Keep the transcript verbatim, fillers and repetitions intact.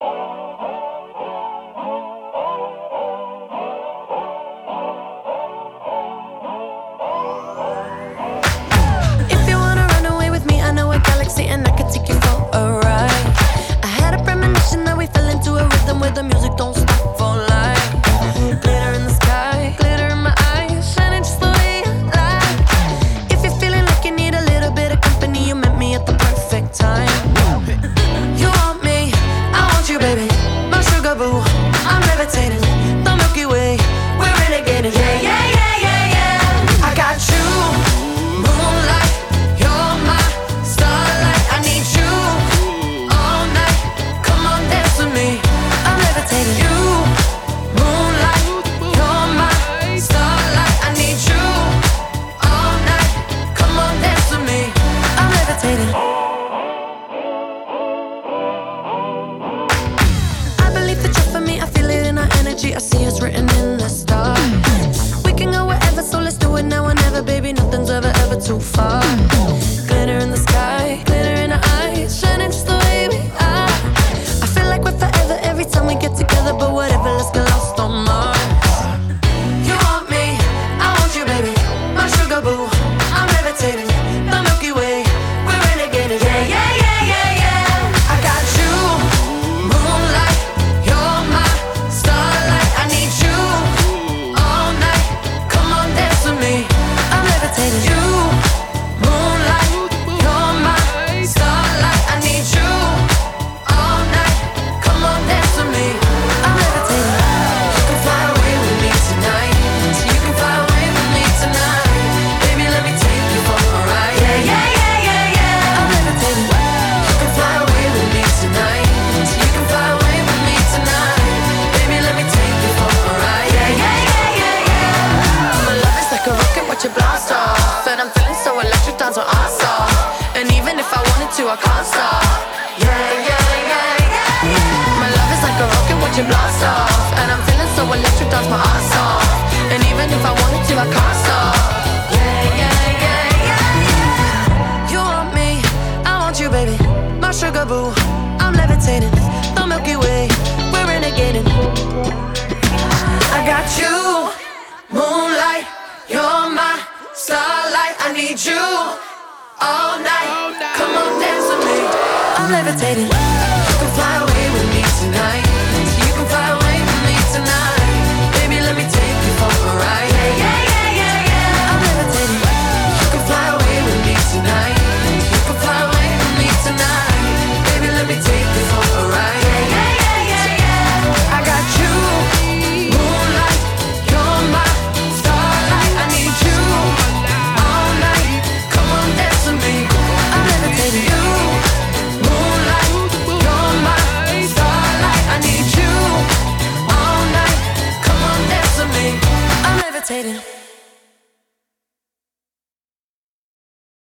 If you wanna run away with me, I know a galaxy and I can take you for a ride. I had a premonition that we fell into a rhythm where the music don't stop for life. Glitter in the sky, glitter in my eyes, shining just the way I like. If you're feeling like you need a little bit of company, you met me at the perfect time. You want me, I want you, baby, my sugar boo. I'm levitating, the Milky Way, we're renegading. Yeah, yeah, yeah, yeah, yeah. I got you, moonlight, you're my starlight. I need you all night. Come on, dance with me. I'm levitating. You, moonlight, you're my starlight. I need you all night. Come on, dance with me. I'm levitating. I believe that you're for me. I feel it in our energy. I see it's written in the stars. We can go wherever, so let's do it now or never, baby. Nothing's ever, ever too far. Glitter in the sky, glitter in our eyes, shining just the way we are. I feel like we're forever every time we get together, but whatever, let's get lost on Mars. You want me, I want you, baby, my sugar boo. I'm levitating, the Milky Way, we're renegading. Yeah, yeah, yeah, yeah, yeah. I got you, moonlight, you're my starlight. I need you all night. Come on, dance with me. I'm levitating. You, moonlight, you're my starlight. I need you all night. Come on, dance with me. I'm levitating. You can fly away with me tonight. So you can fly away with me tonight. Baby, let me take you for a ride. Yeah, yeah, yeah, yeah, yeah. I'm levitating. You can fly away with me tonight. So you can fly away with me tonight. Baby, let me take you for a ride. Yeah, yeah, yeah, yeah, yeah. My love is like a rocket, watch it blast off. And I'm feeling so electric, dance my ass off. And even if I wanted to, I can't stop. Yeah, yeah, yeah, yeah, yeah. My love is like a rocket, watch it blast off. And I'm feeling so electric, dance my ass off. And even if I wanted to, I can't stop. Yeah, yeah, yeah, yeah, yeah. You want me, I want you, baby, my sugar boo. I'm levitating, the Milky Way, we're renegading. I got you, moonlight, you're my starlight. I need you all night. Come on, dance with me. I'm levitating. You can fly away with me tonight. So you can fly away with me tonight. Baby, let me take you for a ride. Yeah, yeah, yeah, yeah, yeah. I'm levitating. You can fly away with me tonight. You can fly away with me tonight. Baby, let me take you for a ride. Yeah, yeah, yeah, yeah, yeah. I got you, moonlight, you're my starlight. I need you all night. Come on, dance with me. I'm levitating. You, moonlight, you're my starlight. I need you all night. Come on, dance with me. I'm levitating.